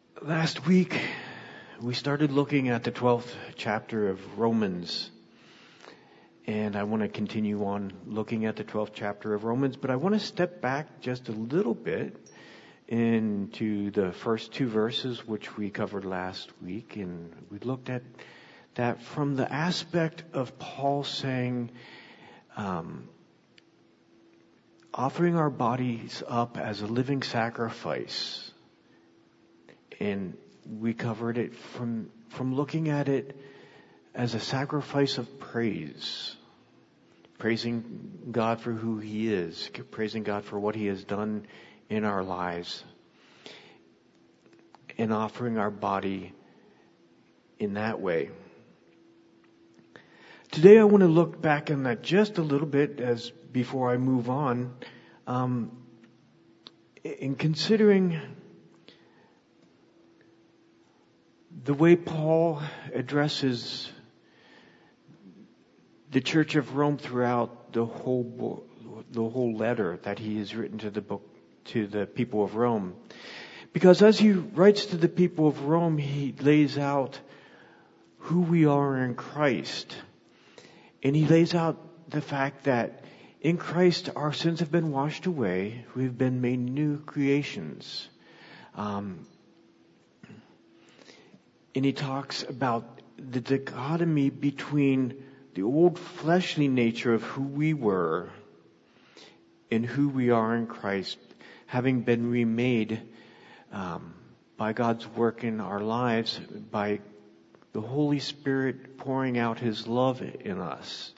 Last week, we started looking at the 12th chapter of Romans. And I want to continue on looking at the 12th chapter of Romans, but I want to step back just a little bit into the first two verses, which we covered last week. And we looked at that from the aspect of Paul saying, offering our bodies up as a living sacrifice. And we covered it from looking at it as a sacrifice of praise. Praising God for who He is. Praising God for what He has done in our lives. And offering our body in that way. Today I want to look back on that just a little bit as before I move on. In considering the way Paul addresses the Church of Rome throughout the whole letter that he has written to the people of Rome. Because as he writes to the people of Rome, he lays out who we are in Christ. And he lays out the fact that in Christ our sins have been washed away. We've been made new creations. And he talks about the dichotomy between the old fleshly nature of who we were and who we are in Christ, having been remade by God's work in our lives, by the Holy Spirit pouring out His love in us.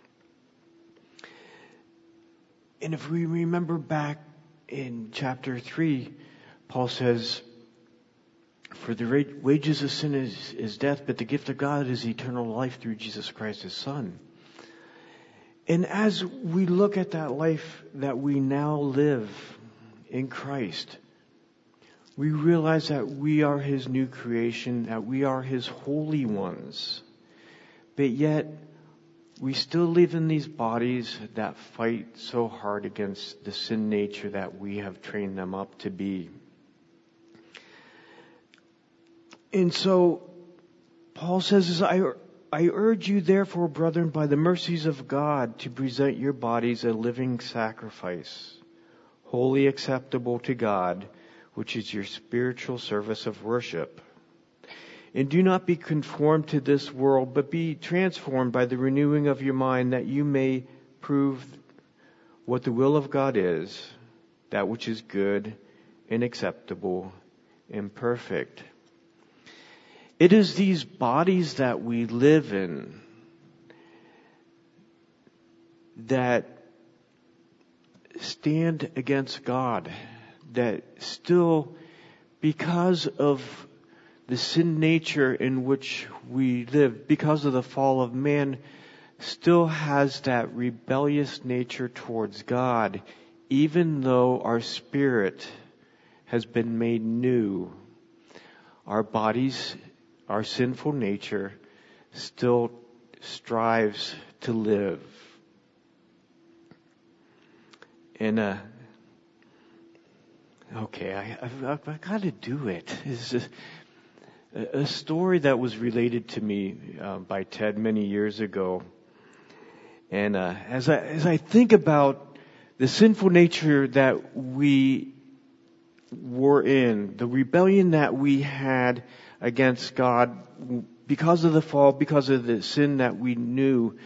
And if we remember back in chapter 3, Paul says, for the wages of sin is death, but the gift of God is eternal life through Jesus Christ His Son. And as we look at that life that we now live in Christ, we realize that we are His new creation, that we are His holy ones. But yet, we still live in these bodies that fight so hard against the sin nature that we have trained them up to be. And so, Paul says, I urge you therefore, brethren, by the mercies of God, to present your bodies a living sacrifice, wholly acceptable to God, which is your spiritual service of worship. And do not be conformed to this world, but be transformed by the renewing of your mind, that you may prove what the will of God is, that which is good and acceptable and perfect. It is these bodies that we live in that stand against God, that still, because of the sin nature in which we live, because of the fall of man, still has that rebellious nature towards God, even though our spirit has been made new. Our bodies, our sinful nature, still strives to live. And I've got to do it. It's just a story that was related to me by Ted many years ago. And as I think about the sinful nature that we were in, the rebellion that we had against God because of the fall, because of the sin that we knew,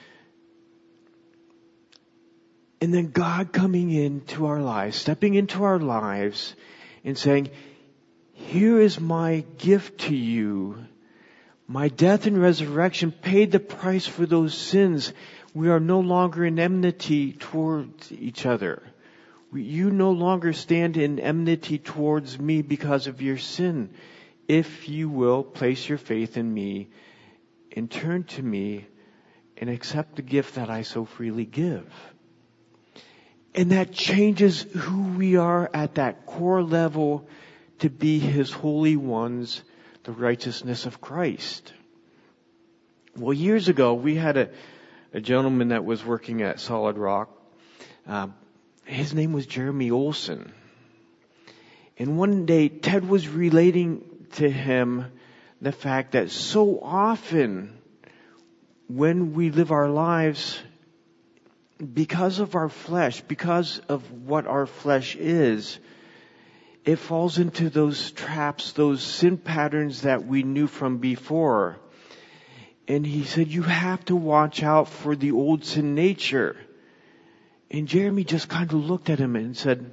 and then God coming into our lives, stepping into our lives and saying, here is my gift to you. My death and resurrection paid the price for those sins. We are no longer in enmity towards each other. You no longer stand in enmity towards me because of your sin. If you will place your faith in me and turn to me and accept the gift that I so freely give. And that changes who we are at that core level to be His holy ones, the righteousness of Christ. Well, years ago, we had a gentleman that was working at Solid Rock. His name was Jeremy Olson. And one day, Ted was relating to him the fact that so often when we live our lives, because of our flesh, because of what our flesh is, it falls into those traps, those sin patterns that we knew from before. And he said, you have to watch out for the old sin nature. And Jeremy just kind of looked at him and said,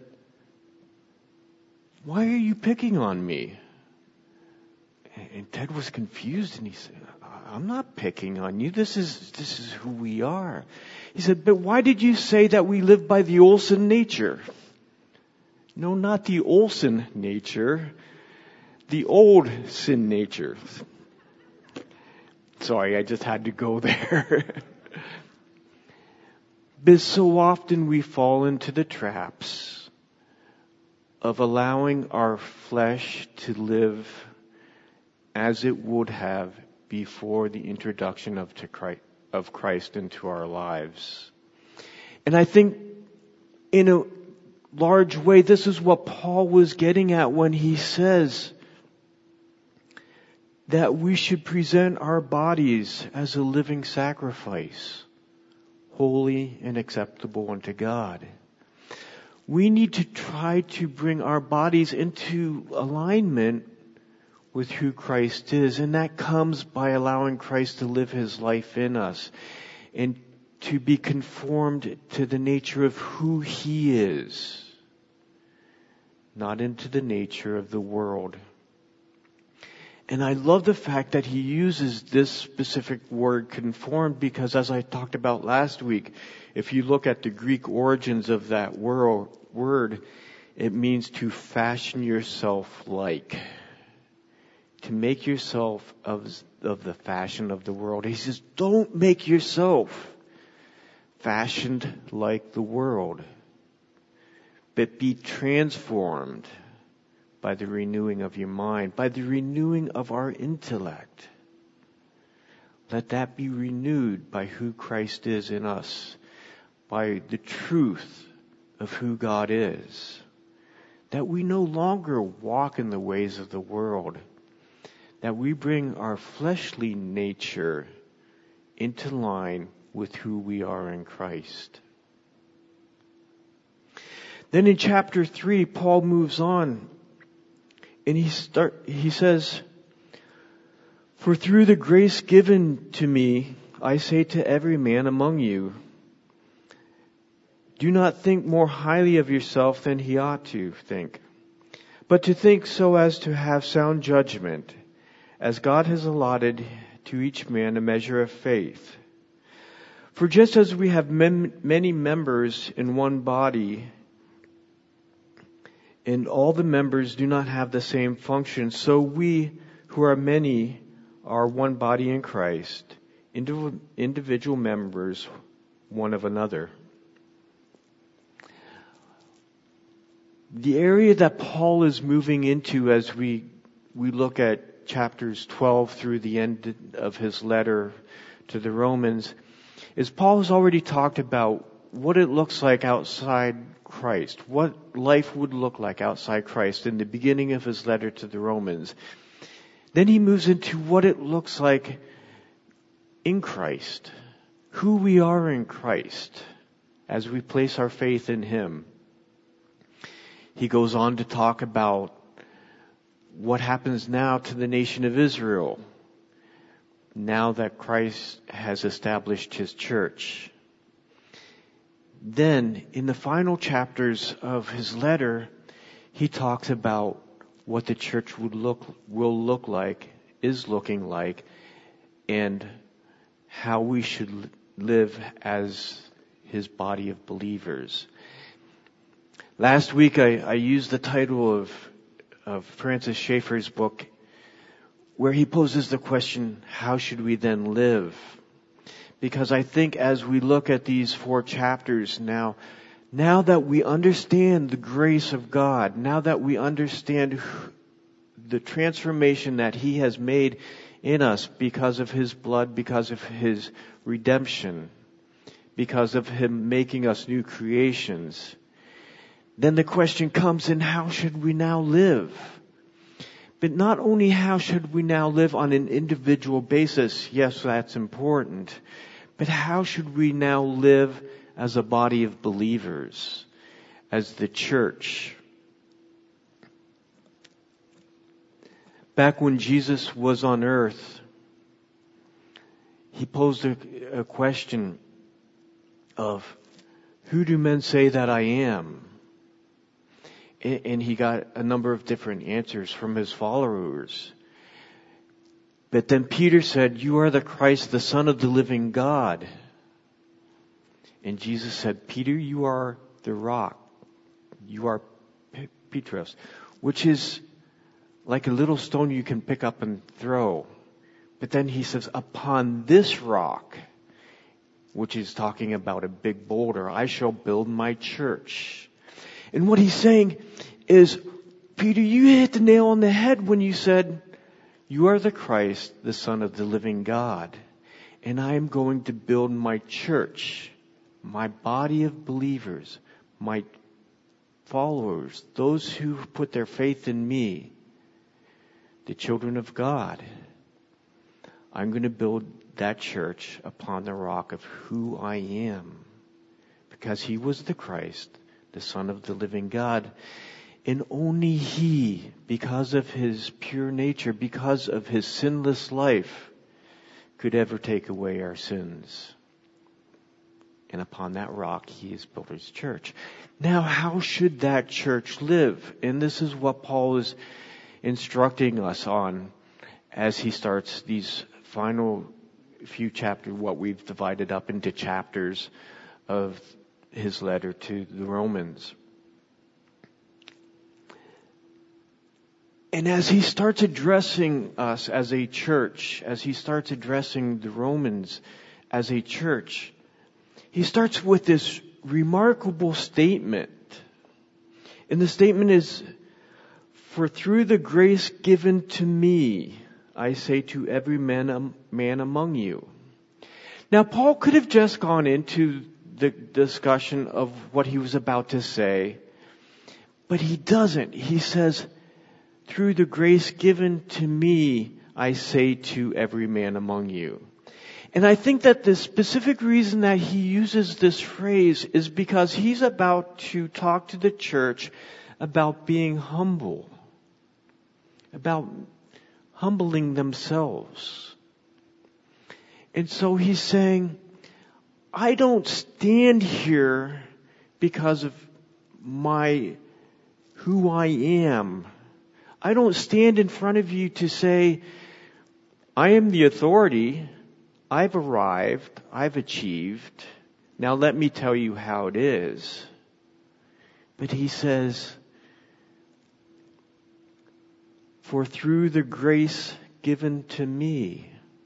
why are you picking on me? And Ted was confused, and he said, I'm not picking on you. This is who we are. He said, but why did you say that we live by the old sin nature? No, not the old sin nature. The old sin nature. Sorry, I just had to go there. But so often we fall into the traps of allowing our flesh to live as it would have before the introduction of Christ into our lives. And I think in a large way, this is what Paul was getting at when he says that we should present our bodies as a living sacrifice, holy and acceptable unto God. We need to try to bring our bodies into alignment with who Christ is, and that comes by allowing Christ to live His life in us and to be conformed to the nature of who He is, not into the nature of the world. And I love the fact that he uses this specific word, conformed, because as I talked about last week, if you look at the Greek origins of that word, it means to fashion yourself like. To make yourself of the fashion of the world. He says, don't make yourself fashioned like the world, but be transformed by the renewing of your mind, by the renewing of our intellect. Let that be renewed by who Christ is in us, by the truth of who God is. That we no longer walk in the ways of the world, that we bring our fleshly nature into line with who we are in Christ. Then in chapter 3, Paul moves on and he says, for through the grace given to me, I say to every man among you, do not think more highly of yourself than he ought to think, but to think so as to have sound judgment, as God has allotted to each man a measure of faith. For just as we have many members in one body, and all the members do not have the same function, so we who are many are one body in Christ, individual members one of another. The area that Paul is moving into as we look at chapters 12 through the end of his letter to the Romans, is Paul has already talked about what it looks like outside Christ, what life would look like outside Christ in the beginning of his letter to the Romans. Then he moves into what it looks like in Christ, who we are in Christ as we place our faith in Him. He goes on to talk about what happens now to the nation of Israel, now that Christ has established His church. Then, in the final chapters of his letter, he talks about what the church will look like, is looking like, and how we should live as His body of believers. Last week I used the title of Francis Schaeffer's book, where he poses the question, how should we then live? Because I think as we look at these 4 chapters now that we understand the grace of God, now that we understand the transformation that He has made in us because of His blood, because of His redemption, because of Him making us new creations, then the question comes, and how should we now live? But not only how should we now live on an individual basis, yes, that's important, but how should we now live as a body of believers, as the church? Back when Jesus was on earth, he posed a question of, who do men say that I am? And he got a number of different answers from his followers. But then Peter said, you are the Christ, the Son of the living God. And Jesus said, Peter, you are the rock. You are Petros, which is like a little stone you can pick up and throw. But then he says, upon this rock, which is talking about a big boulder, I shall build my church. And what he's saying is, Peter, you hit the nail on the head when you said, you are the Christ, the Son of the living God. And I am going to build my church, my body of believers, my followers, those who put their faith in me, the children of God. I'm going to build that church upon the rock of who I am. Because he was the Christ, the Son of the living God. And only he, because of his pure nature, because of his sinless life, could ever take away our sins. And upon that rock, he has built his church. Now, how should that church live? And this is what Paul is instructing us on as he starts these final few chapters, what we've divided up into chapters of his letter to the Romans. And as he starts addressing us as a church, as he starts addressing the Romans as a church, he starts with this remarkable statement. And the statement is, for through the grace given to me, I say to every man among you. Now, Paul could have just gone into the discussion of what he was about to say, but he doesn't. He says, through the grace given to me, I say to every man among you. And I think that the specific reason that he uses this phrase is because he's about to talk to the church about being humble, about humbling themselves. And so he's saying, I don't stand here because of who I am. I don't stand in front of you to say, I am the authority. I've arrived. I've achieved. Now let me tell you how it is. But he says, for through the grace given to me,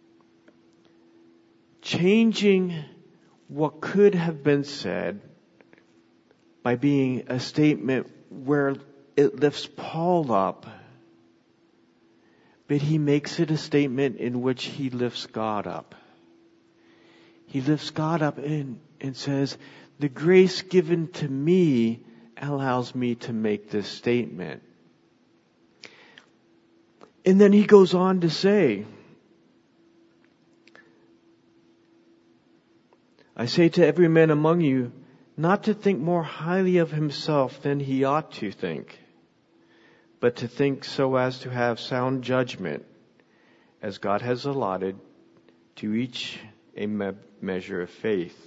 changing what could have been said by being a statement where it lifts Paul up, but he makes it a statement in which he lifts God up. He lifts God up and says, the grace given to me allows me to make this statement. And then he goes on to say, I say to every man among you, not to think more highly of himself than he ought to think, but to think so as to have sound judgment, as God has allotted to each a measure of faith.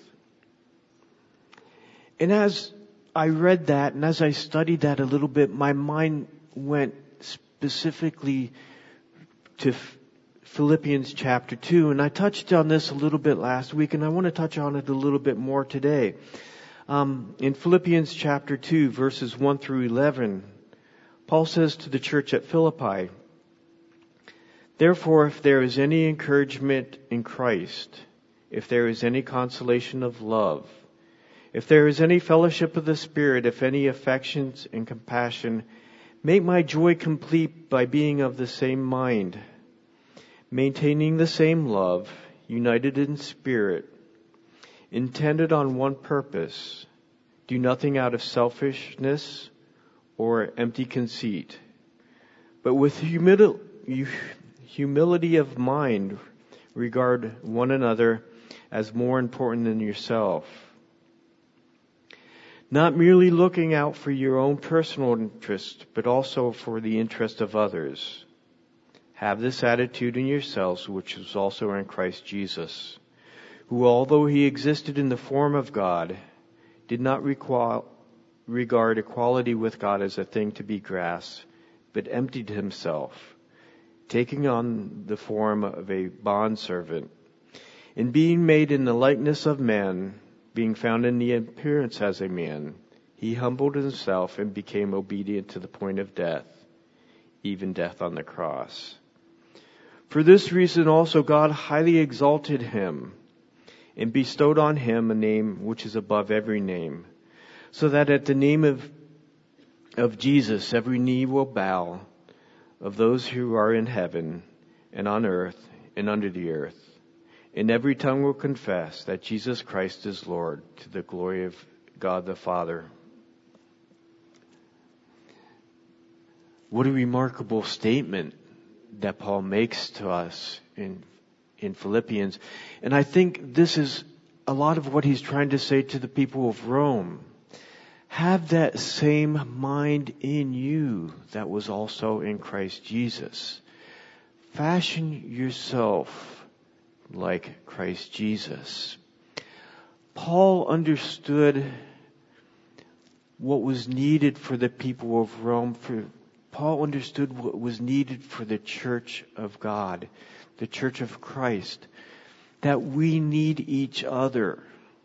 And as I read that, and as I studied that a little bit, my mind went specifically to Philippians chapter 2, and I touched on this a little bit last week, and I want to touch on it a little bit more today. In Philippians chapter 2, verses 1 through 11, Paul says to the church at Philippi, therefore, if there is any encouragement in Christ, if there is any consolation of love, if there is any fellowship of the Spirit, if any affections and compassion, make my joy complete by being of the same mind, maintaining the same love, united in spirit, intended on one purpose, Do nothing out of selfishness or empty conceit, but with humility of mind, regard one another as more important than yourself. Not merely looking out for your own personal interest, but also for the interest of others. Have this attitude in yourselves, which was also in Christ Jesus, who, although he existed in the form of God, did not regard equality with God as a thing to be grasped, but emptied himself, taking on the form of a bondservant. And being made in the likeness of man, being found in the appearance as a man, he humbled himself and became obedient to the point of death, even death on the cross. For this reason also God highly exalted him and bestowed on him a name which is above every name, so that at the name of Jesus every knee will bow, of those who are in heaven and on earth and under the earth, and every tongue will confess that Jesus Christ is Lord, to the glory of God the Father. What a remarkable statement that Paul makes to us in Philippians. And I think this is a lot of what he's trying to say to the people of Rome. Have that same mind in you that was also in Christ Jesus. Fashion yourself like Christ Jesus. Paul understood what was needed for the people of Rome. Paul understood what was needed for the church of God, the church of Christ, that we need each other.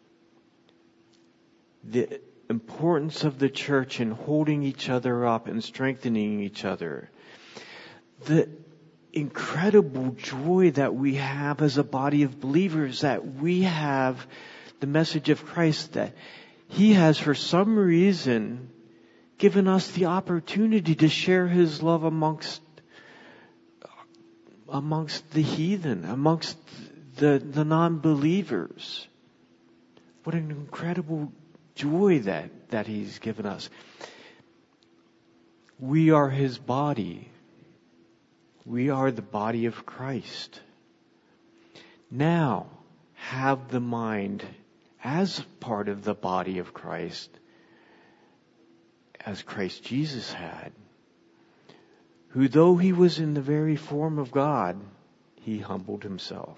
The importance of the church in holding each other up and strengthening each other. The incredible joy that we have as a body of believers, that we have the message of Christ, that he has for some reason given us the opportunity to share his love amongst the heathen, amongst the non-believers. What an incredible joy that he's given us. We are his body. We are the body of Christ. Now, have the mind as part of the body of Christ, as Christ Jesus had, who, though he was in the very form of God, he humbled himself.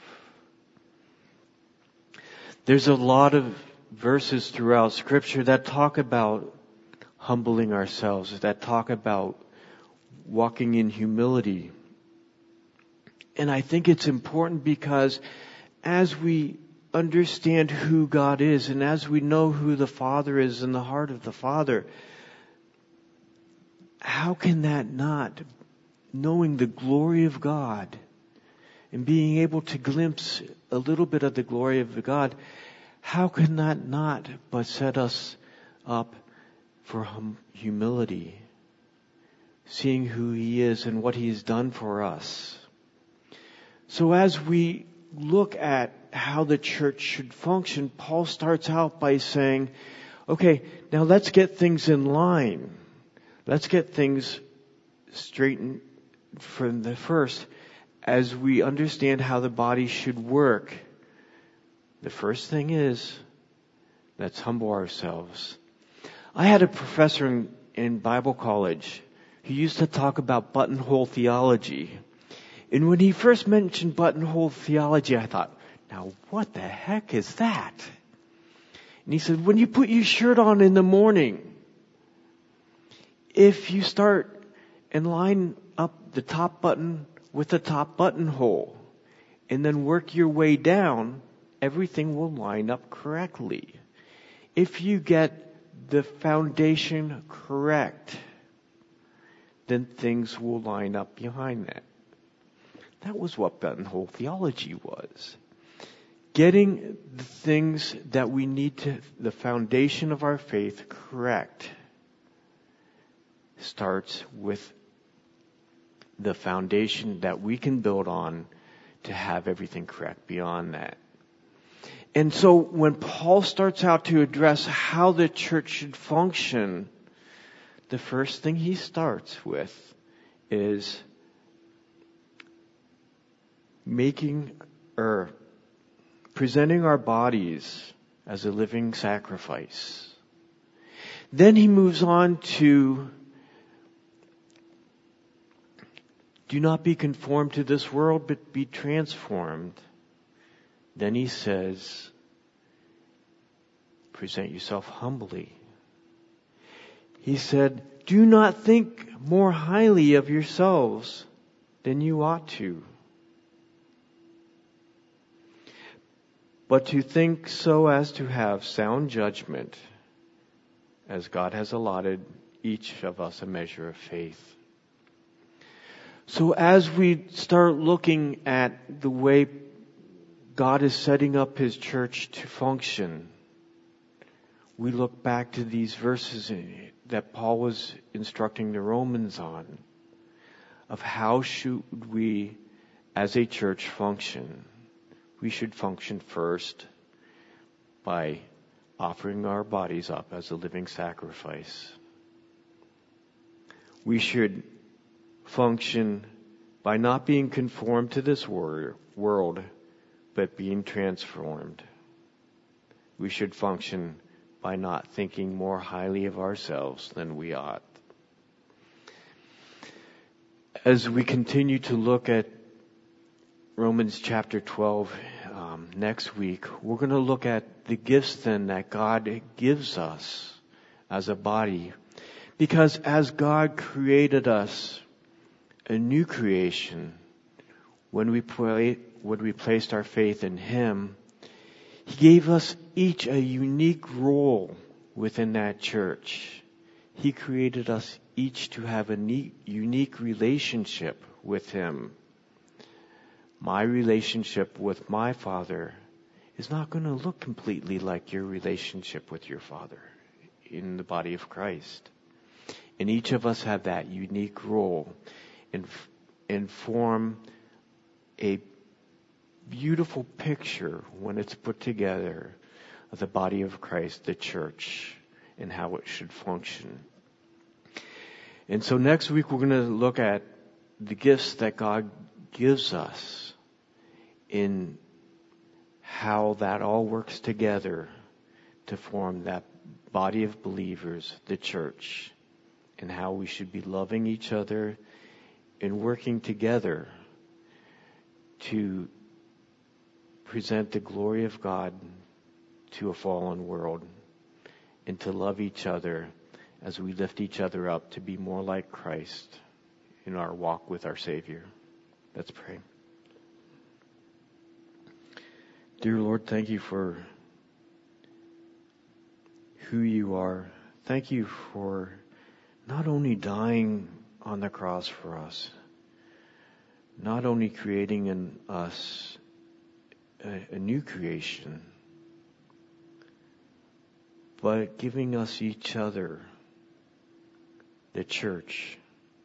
There's a lot of verses throughout Scripture that talk about humbling ourselves, that talk about walking in humility. And I think it's important because as we understand who God is, and as we know who the Father is in the heart of the Father, how can that not, knowing the glory of God and being able to glimpse a little bit of the glory of God, how can that not but set us up for humility, seeing who he is and what he has done for us? So as we look at how the church should function, Paul starts out by saying, okay, now let's get things in line. Let's get things straightened from the first. As we understand how the body should work, the first thing is, let's humble ourselves. I had a professor in Bible college who used to talk about buttonhole theology. And when he first mentioned buttonhole theology, I thought, now what the heck is that? And he said, when you put your shirt on in the morning, if you start and line up the top button with the top buttonhole and then work your way down, everything will line up correctly. If you get the foundation correct, then things will line up behind that. That was what buttonhole theology was. Getting the things that we need to, the foundation of our faith, correct, starts with the foundation that we can build on to have everything correct beyond that. And so when Paul starts out to address how the church should function, the first thing he starts with is presenting our bodies as a living sacrifice. Then he moves on to do not be conformed to this world, but be transformed. Then he says, present yourself humbly. He said, do not think more highly of yourselves than you ought to, but to think so as to have sound judgment, as God has allotted each of us a measure of faith. So as we start looking at the way God is setting up His church to function, we look back to these verses that Paul was instructing the Romans on, of how should we as a church function. We should function first by offering our bodies up as a living sacrifice. We should function by not being conformed to this world, but being transformed. We should function by not thinking more highly of ourselves than we ought. As we continue to look at Romans chapter 12 next week, we're going to look at the gifts then that God gives us as a body. Because as God created us a new creation, when we placed our faith in Him, He gave us each a unique role within that church. He created us each to have a unique relationship with Him. My relationship with my Father is not going to look completely like your relationship with your Father in the body of Christ. And each of us have that unique role and form a beautiful picture when it's put together of the body of Christ, the church, and how it should function. And so next week we're going to look at the gifts that God gives us in how that all works together to form that body of believers, the church, and how we should be loving each other and working together to present the glory of God to a fallen world and to love each other as we lift each other up to be more like Christ in our walk with our Savior. Let's pray. Dear Lord, thank you for who you are. Thank you for not only dying on the cross for us, not only creating in us a new creation, but giving us each other, the church,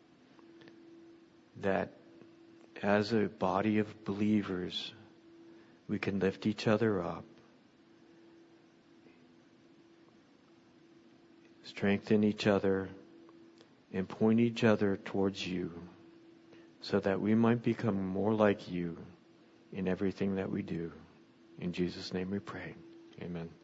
that as a body of believers, we can lift each other up, strengthen each other, and point each other towards you, so that we might become more like you in everything that we do. In Jesus' name we pray. Amen.